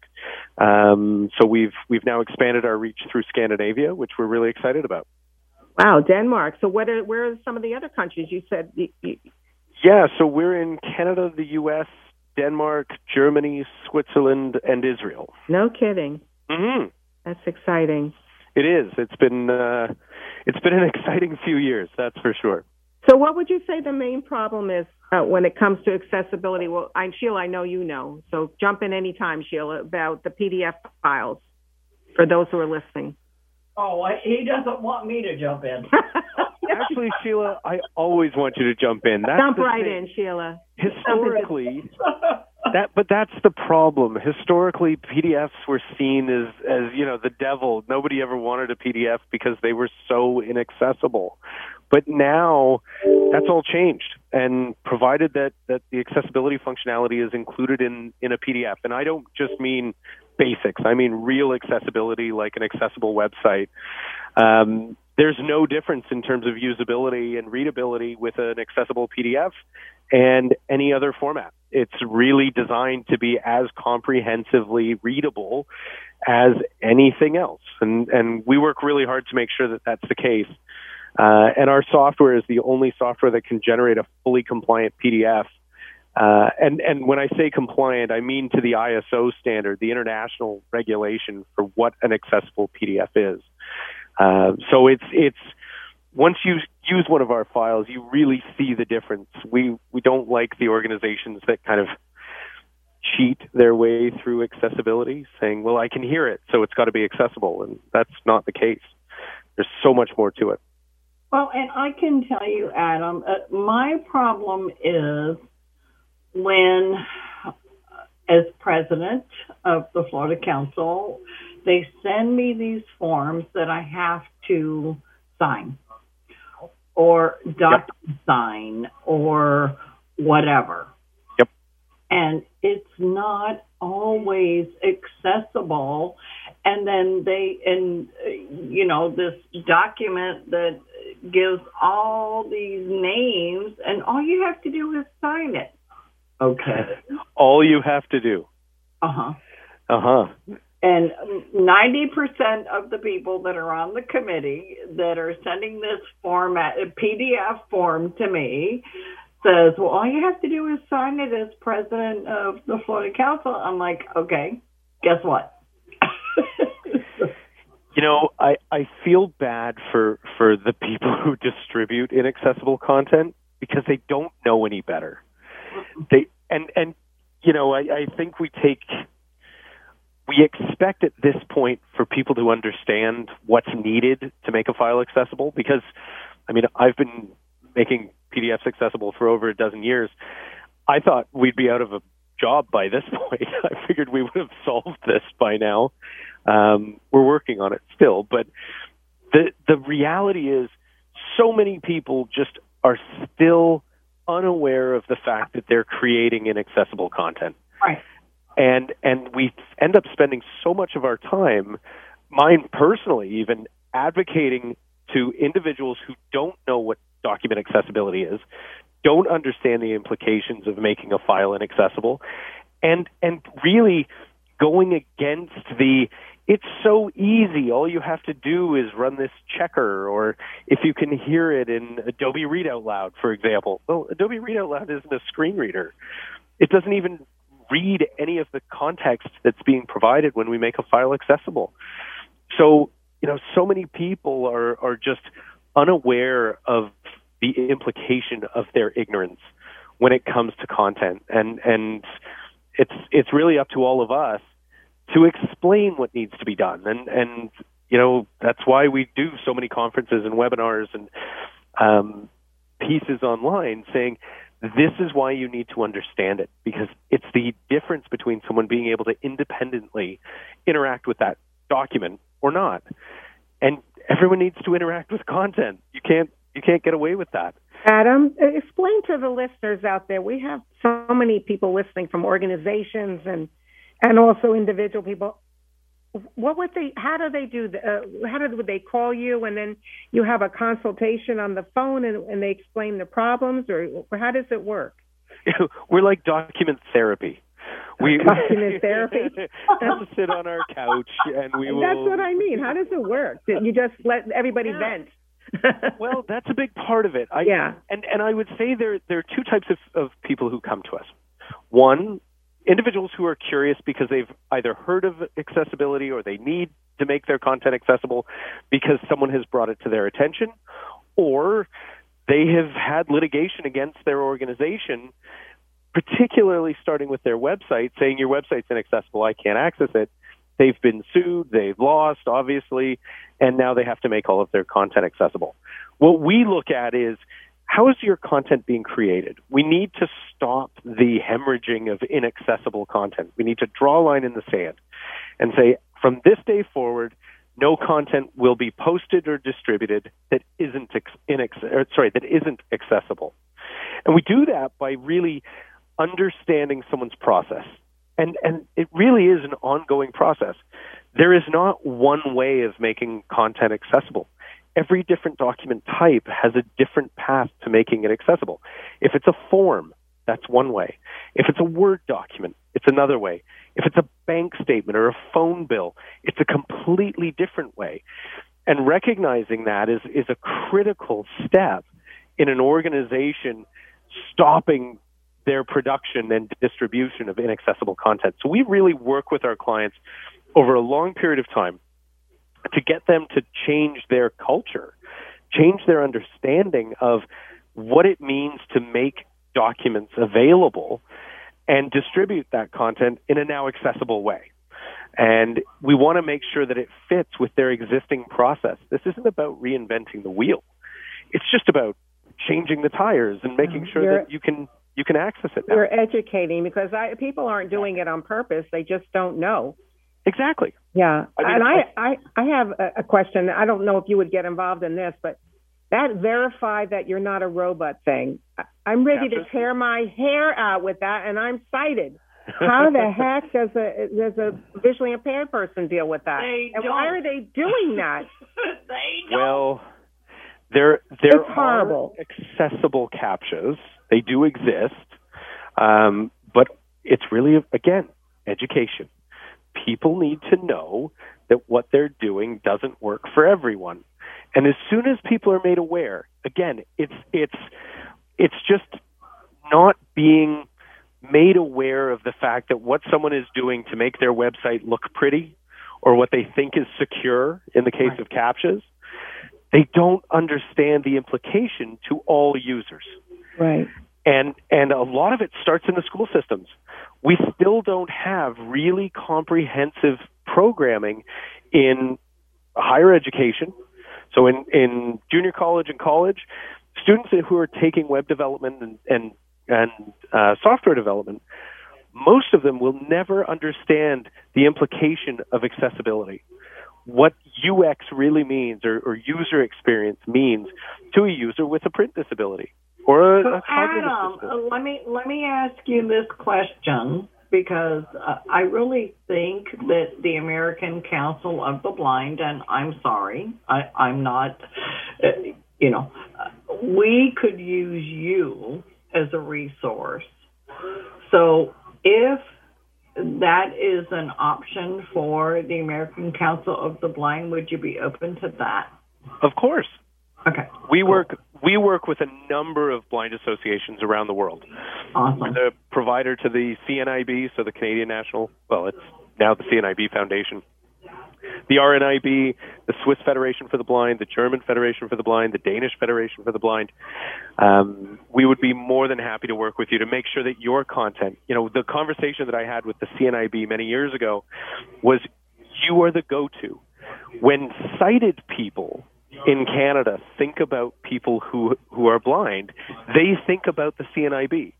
Um, so we've we've now expanded our reach through Scandinavia, which we're really excited about. Wow, Denmark. So what are, where are some of the other countries you said? You, you... Yeah, so we're in Canada, the U S, Denmark, Germany, Switzerland, and Israel. No kidding. Mm-hmm. That's exciting. It is. It's been uh, it's been an exciting few years, that's for sure. So what would you say the main problem is uh, when it comes to accessibility? Well, I, Sheila, I know you know, so jump in any time, Sheila, about the P D F files for those who are listening. Oh, I, he doesn't want me to jump in. Actually, Sheila, I always want you to jump in. That's jump the right thing. in, Sheila. Historically, that but that's the problem. Historically, P D Fs were seen as as you know the devil. Nobody ever wanted a P D F because they were so inaccessible. But now that's all changed, and provided that, that the accessibility functionality is included in, in a P D F, and I don't just mean basics, I mean real accessibility like an accessible website. Um, there's no difference in terms of usability and readability with an accessible P D F and any other format. It's really designed to be as comprehensively readable as anything else, and, and we work really hard to make sure that that's the case. Uh, and our software is the only software that can generate a fully compliant P D F. Uh, and, and when I say compliant, I mean to the I S O standard, the international regulation for what an accessible P D F is. Uh, so it's, it's, once you use one of our files, you really see the difference. We, we don't like the organizations that kind of cheat their way through accessibility, saying, well, I can hear it, so it's got to be accessible. And that's not the case. There's so much more to it. Well, and I can tell you, Adam, uh, my problem is when, uh, as president of the Florida Council, they send me these forms that I have to sign or docu-sign yep. or whatever. Yep. And it's not always accessible. And then they, and you know, this document that gives all these names, and all you have to do is sign it. Okay. All you have to do. Uh-huh. Uh-huh. And ninety percent of the people that are on the committee that are sending this format, P D F form to me, says, well, all you have to do is sign it as president of the Florida Council. I'm like, okay, guess what? You know, I, I feel bad for, for the people who distribute inaccessible content because they don't know any better. They and, and you know, I, I think we take we expect at this point for people to understand what's needed to make a file accessible because, I mean, I've been making P D Fs accessible for over a dozen years. I thought we'd be out of a job by this point. I figured we would have solved this by now. Um, we're working on it still, but the the reality is so many people just are still unaware of the fact that they're creating inaccessible content. Right. And and we end up spending so much of our time, mine personally even, advocating to individuals who don't know what document accessibility is, don't understand the implications of making a file inaccessible, and and really going against the, it's so easy, all you have to do is run this checker, or if you can hear it in Adobe Read Out Loud, for example. Well, Adobe Read Out Loud isn't a screen reader. It doesn't even read any of the context that's being provided when we make a file accessible. So, you know, so many people are, are just unaware of the implication of their ignorance when it comes to content. And, and it's, it's really up to all of us to explain what needs to be done. And, and, you know, that's why we do so many conferences and webinars and um, pieces online saying, this is why you need to understand it, because it's the difference between someone being able to independently interact with that document or not. And everyone needs to interact with content. You can't, you can't get away with that. Adam, explain to the listeners out there, we have so many people listening from organizations and and also individual people. What would they, how do they do, the, uh, how do would they call you and then you have a consultation on the phone and, and they explain the problems, or, or how does it work? We're like document therapy. We document therapy. We'll sit on our couch and we will. That's what I mean. How does it work? You just let everybody yeah. vent. Well, that's a big part of it. I, yeah. And, and I would say there, there are two types of, of people who come to us. One, individuals who are curious because they've either heard of accessibility or they need to make their content accessible because someone has brought it to their attention, or they have had litigation against their organization, particularly starting with their website, saying your website's inaccessible, I can't access it. They've been sued, they've lost, obviously, and now they have to make all of their content accessible. What we look at is, how is your content being created? We need to stop the hemorrhaging of inaccessible content. We need to draw a line in the sand and say, from this day forward, no content will be posted or distributed that isn't inex- or, sorry, that isn't accessible. And we do that by really understanding someone's process. And and it really is an ongoing process. There is not one way of making content accessible. Every different document type has a different path to making it accessible. If it's a form, that's one way. If it's a Word document, it's another way. If it's a bank statement or a phone bill, it's a completely different way. And recognizing that is, is a critical step in an organization stopping their production and distribution of inaccessible content. So we really work with our clients over a long period of time to get them to change their culture, change their understanding of what it means to make documents available and distribute that content in a now accessible way. And we want to make sure that it fits with their existing process. This isn't about reinventing the wheel. It's just about changing the tires and making sure you're, that you can you can access it now. You're educating, because I, people aren't doing it on purpose. They just don't know. Exactly. Yeah. I mean, and I, I, I have a question. I don't know if you would get involved in this, but that verify that you're not a robot thing, I'm ready to tear my hair out with that, and I'm sighted. How the heck does a does a visually impaired person deal with that? They and don't. why are they doing that? They don't. Well, there there It's horrible. are accessible CAPTCHAs. They do exist, um, but it's really, again, education. People need to know that what they're doing doesn't work for everyone. And as soon as people are made aware, again, it's it's it's just not being made aware of the fact that what someone is doing to make their website look pretty or what they think is secure in the case right. of CAPTCHAs, they don't understand the implication to all users. Right. And and a lot of it starts in the school systems. We still don't have really comprehensive programming in higher education. So in, in junior college and college, students who are taking web development and, and, and uh, software development, most of them will never understand the implication of accessibility, what U X really means or, or user experience means to a user with a print disability or a, so a cognitive Adam, disability. let me let me ask you this question, because uh, I really think that the American Council of the Blind, and I'm sorry, I, I'm not, uh, you know, uh, we could use you as a resource. So if that is an option for the American Council of the Blind. Would you be open to that? Of course. Okay. We work we work with a number of blind associations around the world. Awesome. We're the provider to the C N I B, so the Canadian National, well, it's now the C N I B Foundation, the R N I B, the Swiss Federation for the Blind, the German Federation for the Blind, the Danish Federation for the Blind. Um, we would be more than happy to work with you to make sure that your content, you know, the conversation that I had with the C N I B many years ago was you are the go-to. When sighted people in Canada think about people who who are blind, they think about the C N I B.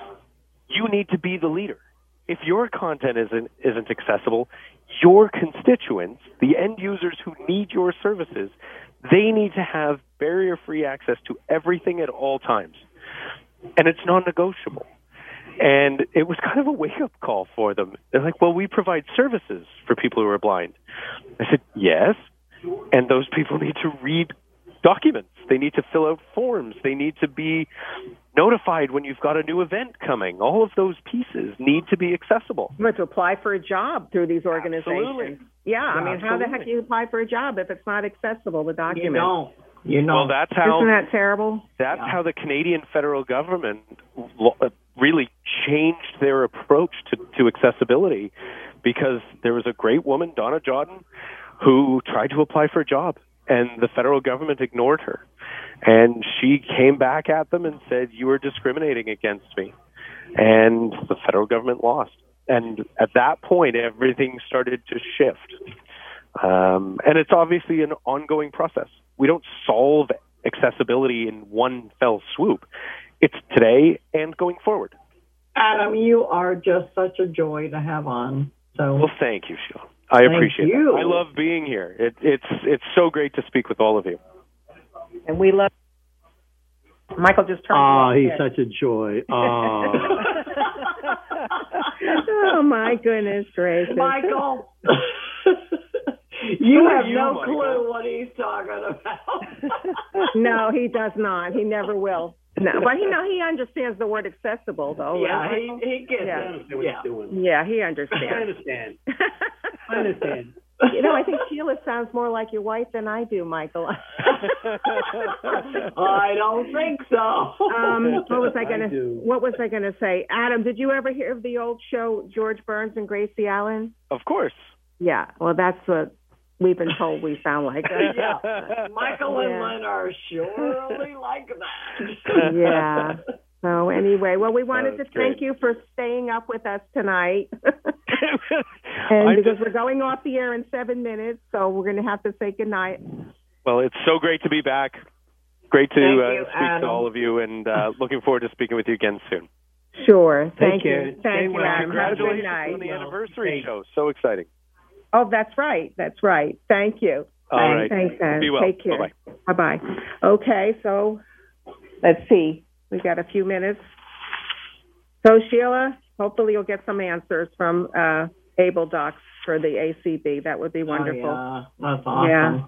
You need to be the leader. If your content isn't isn't accessible, your constituents, the end users who need your services, they need to have barrier-free access to everything at all times. And it's non-negotiable. And it was kind of a wake-up call for them. They're like, well, we provide services for people who are blind. I said, yes. And those people need to read documents. They need to fill out forms. They need to be notified when you've got a new event coming. All of those pieces need to be accessible. You have to apply for a job through these organizations. Absolutely. Yeah, I mean, Absolutely. how the heck do you apply for a job if it's not accessible, the document? You don't. You know. Well, that's how. Isn't that terrible? That's yeah. how the Canadian federal government really changed their approach to, to accessibility, because there was a great woman, Donna Jodin, who tried to apply for a job, and the federal government ignored her. And she came back at them and said, you are discriminating against me. And the federal government lost. And at that point, everything started to shift. Um, and it's obviously an ongoing process. We don't solve accessibility in one fell swoop. It's today and going forward. Adam, you are just such a joy to have on. So, well, thank you, Sheila. I Thank appreciate you. it. I love being here. It, it's it's so great to speak with all of you. And we love Michael just turned. Oh, he's such a joy. Oh. Oh my goodness gracious, Michael. You have you, no Michael? clue what he's talking about. No, he does not. He never will. No, but he know he understands the word accessible, though. Yeah, right? he, he gets Yeah. I understand what Yeah. he's doing. Yeah, he I understands. understand. I understand. You know, I think Sheila sounds more like your wife than I do, Michael. I don't think so. Um, what was I I gonna? do. What was I gonna say? Adam, did you ever hear of the old show George Burns and Gracie Allen? Of course. Yeah. Well, that's what we've been told we sound like. Yeah. Michael and Yeah. Lynn are surely like that. Yeah. So anyway, well, we wanted to That's thank great. you for staying up with us tonight. I And because just- we're going off the air in seven minutes, so we're going to have to say goodnight. Well, it's so great to be back. Great to Thank uh, you, speak Adam. to all of you, and uh, looking forward to speaking with you again soon. Sure. Thank care. you. Stay Thank you, well. Adam. Have a good Congratulations night. on the anniversary show. So exciting. Oh, that's right. That's right. Thank you. All Thanks, right. Thanks, Adam. Be well. Take care. Bye-bye. Bye-bye. Okay, so let's see. We've got a few minutes. So, Sheila, hopefully you'll get some answers from uh, Able Docs for the A C B. That would be wonderful. Oh, yeah. That's awesome. Yeah.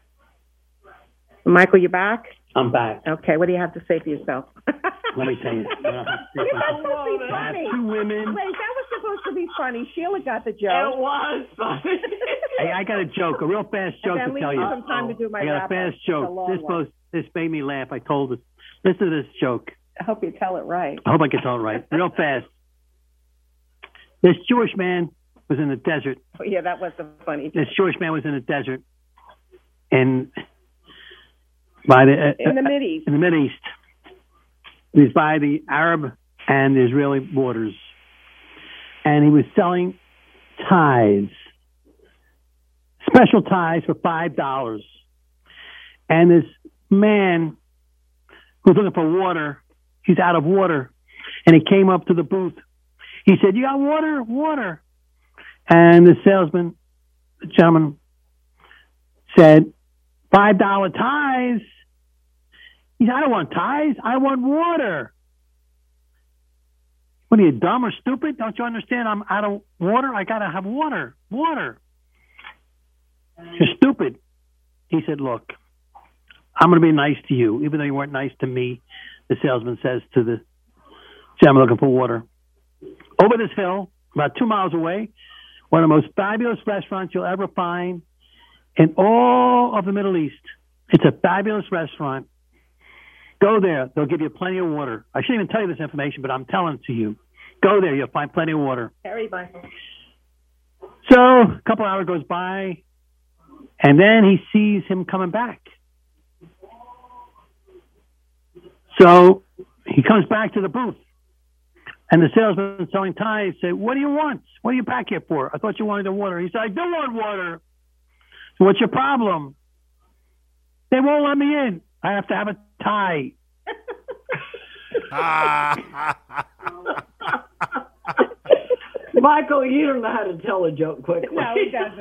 Michael, you back? I'm back. Okay, what do you have to say for yourself? Let me tell you. It was supposed to be I have funny. two women. Wait, that was supposed to be funny. Sheila got the It joke. was funny. Hey, I got a joke, a real fast joke And then to leave tell me you. some time to do my I got a wrap-up. fast It's a joke. long This one. supposed, this made me laugh. I told it. Listen to this joke. I hope you tell it right. I hope I can tell it right. Real fast. This Jewish man was in the desert. Oh, yeah, that was a funny This Jewish man was in the desert, and by the uh, In the uh, Mideast. in the Mideast, he's by the Arab and Israeli borders, and he was selling ties, special ties for five dollars. And this man who's looking for water, he's out of water, and he came up to the booth. He said, "You got water? Water." And the salesman, the gentleman, said, five dollar ties. He said, "I don't want ties. I want water." What are you, dumb or stupid? Don't you understand? I'm out of water. I got to have water. Water. You're stupid. He said, "Look, I'm going to be nice to you, even though you weren't nice to me," the salesman says to the gentleman looking for water. "Over this hill, about two miles away. One of the most fabulous restaurants you'll ever find in all of the Middle East. It's a fabulous restaurant. Go there. They'll give you plenty of water. I shouldn't even tell you this information, but I'm telling it to you. Go there. You'll find plenty of water. Harry, bye. So a couple hours goes by, and then he sees him coming back. So he comes back to the booth, and the salesman selling ties say, "What do you want? What are you back here for? I thought you wanted the water." He said, "I do want water." "So what's your problem?" "They won't let me in. I have to have a tie." Michael, you don't know how to tell a joke quickly. No, he doesn't.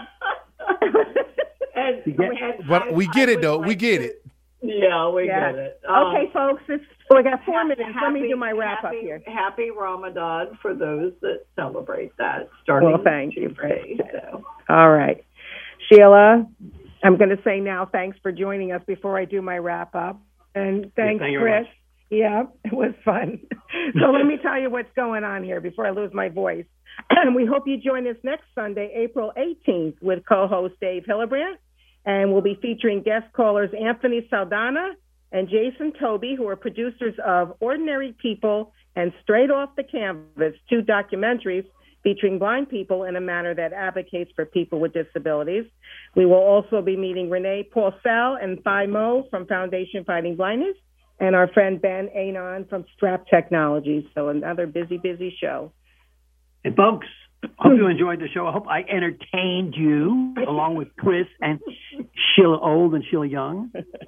and, and But I, we get I it, though. like We get to, it. Yeah, we Yeah. get it. Um, Okay, folks, it's, we got four happy- minutes. Let me happy- do my wrap happy, up here. Happy Ramadan for those that celebrate that starting Well, thank you. Tuesday. So. All right. Sheila, I'm going to say now thanks for joining us before I do my wrap up. And thanks, thank you very Chris. Yeah, it was fun. So let me tell you what's going on here before I lose my voice. We hope you join us next Sunday, April eighteenth, with co-host Dave Hillebrand. And we'll be featuring guest callers Anthony Saldana and Jason Toby, who are producers of Ordinary People and Straight Off the Canvas, two documentaries featuring blind people in a manner that advocates for people with disabilities. We will also be meeting Renee Paulsell and Thai Mo from Foundation Fighting Blindness, and our friend Ben Anon from Strap Technologies. So another busy, busy show. And folks, hope you enjoyed the show. I hope I entertained you, along with Chris and Sheila Old and Sheila Young.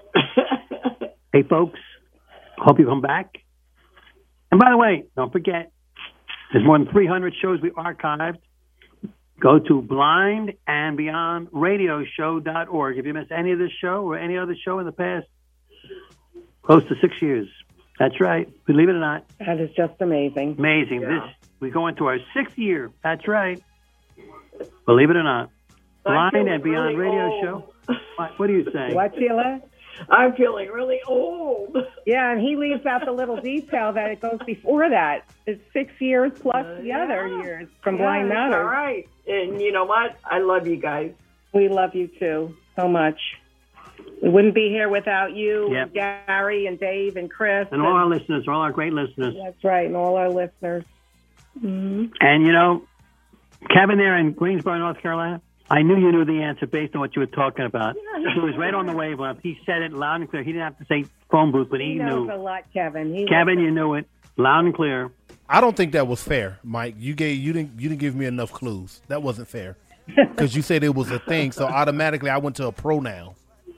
Hey, folks, hope you come back. And by the way, don't forget, there's more than three hundred shows we archived. Go to blind and beyond radio show dot org. If you missed any of this show or any other show in the past, close to six years. That's right. Believe it or not. That is just amazing. Amazing. Yeah. This we go into our sixth year. That's right. Believe it or not. I'm Blind and Beyond really Radio old. Show. What, what are you saying? What, Sheila? I'm feeling really old. Yeah, and he leaves out the little detail that it goes before that. It's six years plus the yeah. other years from Yeah, Blind it's Matters. all right. And you know what? I love you guys. We love you too so much. We wouldn't be here without you, Yep. and Gary, and Dave, and Chris. And all our listeners, all our great listeners. That's right, and all our listeners. Mm-hmm. And, you know, Kevin there in Greensboro, North Carolina, I knew you knew the answer based on what you were talking about. He was right on the wavelength. He said it loud and clear. He didn't have to say phone booth, but he, He knows knew. a lot, Kevin. He Kevin, knows you knew it loud and clear. I don't think that was fair, Mike. You gave you didn't you didn't give me enough clues. That wasn't fair because you said it was a thing, so automatically I went to a pronoun.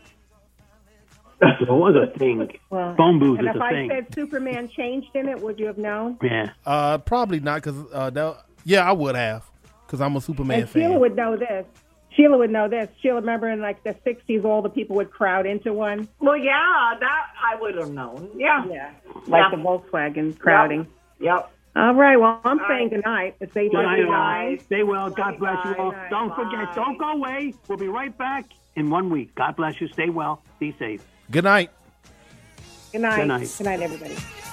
It was a thing. Well, Phone booth and is if a I thing. said Superman changed in it, would you have known? Yeah. Uh, probably not because uh, that, yeah, I would have because I'm a Superman And fan. Sheila would know this. Sheila would know this. Sheila, remember in like the sixties, all the people would crowd into one? Well, yeah, that I would have known. Yeah. Yeah. Like Yeah. the Volkswagen crowding. Yep. All right. Well, I'm All saying right. good night. It's eight Good night, fifty-nine. all. Stay well. God bless you all. Bye. Don't forget, don't go away. We'll be right back in one week. God bless you. Stay well. Be safe. Good night. Good night. Good night. Good night, everybody.